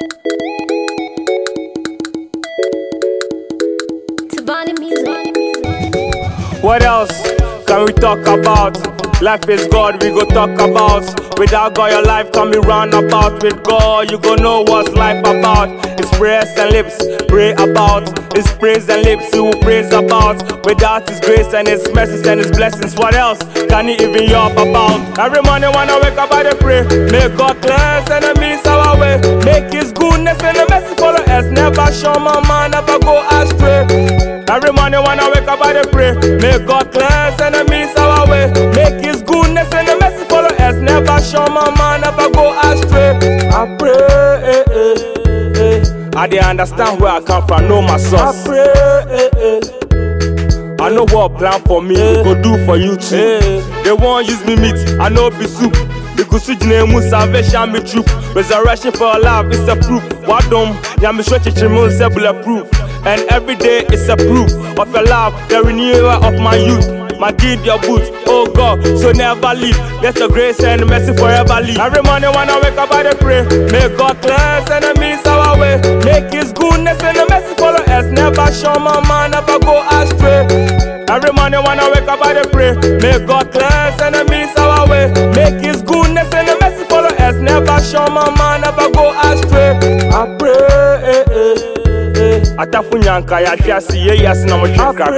What else can we talk about? Life is God, we go talk about. Without God, your life can be roundabout. With God, you go know what's life about. It's prayers and lips, pray about. It's praise and lips, you will praise about. Without His grace and His mercies and His blessings, what else can He even yap about? Every morning when I wake up, I pray. Make God cleanse enemies our way. Make His goodness and the mercy follow us. Never show my mind, never go astray. Every morning when I wake up, I pray. May God cleanse enemies our way. Make His goodness and the mercy follow us. Never show my mind, never go astray. I pray. I dey understand where I come from, know my source. I pray. I know what plan for me, go do for you too. They won't use me meat, I know be soup. The Gusujinemu salvation be troop. Resurrection for life is a proof. Wadom, Yamishochichimu is a bulletproof. And every day is a proof of your love, the renewal of my youth. My give your boots, oh God, so never leave. Let your grace and mercy forever leave. Every morning when I wake up, I pray. May God cleanse enemies our way. Make His goodness and the mercy follow us. Never show my mind, never go astray. Every morning when I wake up, I pray. May God cleanse enemies our way. Make His goodness and the mercy follow us. Never show my mind, never go astray. I pray. Atafunyanka ya fiasi ye yasi na mochikra.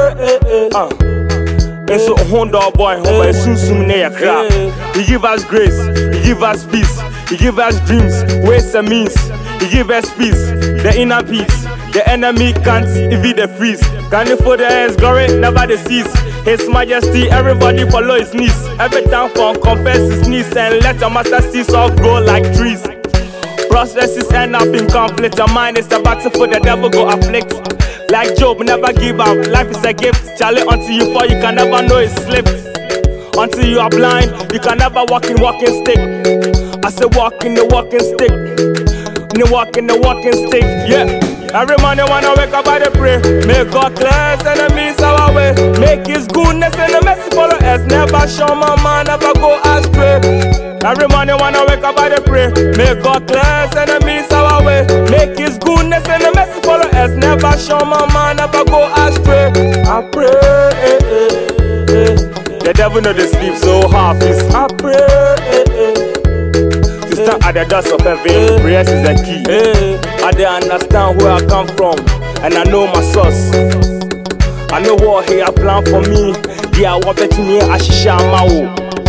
Enso hondo boy homba sunsum ne yakra. He give us grace, He give us peace, He give us dreams, ways and means. He give us peace, the inner peace. The enemy can't evade the freeze. Can you for the His glory never deceives. His majesty, everybody follow His knees. Every time for confess His knees and let your master cease all grow like trees. Processes end up in conflict. Your mind is a battle for the devil go afflict. Like Job, never give up. Life is a gift. Charlie, until you fall, you can never know it's slipped. Until you are blind, you can never walk in walking stick. I say walk in the walking stick. Walk in the walking stick, yeah. Every morning when I wake up, I pray. May God cleanse enemies our way. Make His goodness and the mercy follow us. Never show my mind, never go astray. Every morning when I wake up, I pray. May God cleanse enemies our way. Make His goodness and the mercy follow us. Never show my mind, never go astray. I pray. The devil know the sleep so half is. I pray. To stand at the doors of heaven, prayers is the key. I dey understand where I come from, and I know my source. I know what He has planned for me. Yeah, what bet me I shisha mawo.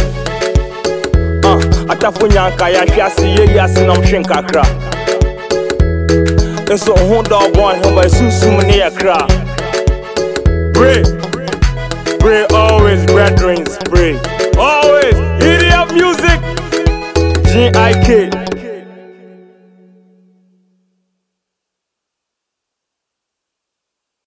Atafunyanka ya fiasi ye yasi na mshinkakra. Enso hondo boy homba sunsum ne yakra. Pray, pray always, brethren, pray always. Idiot music, G.I.K.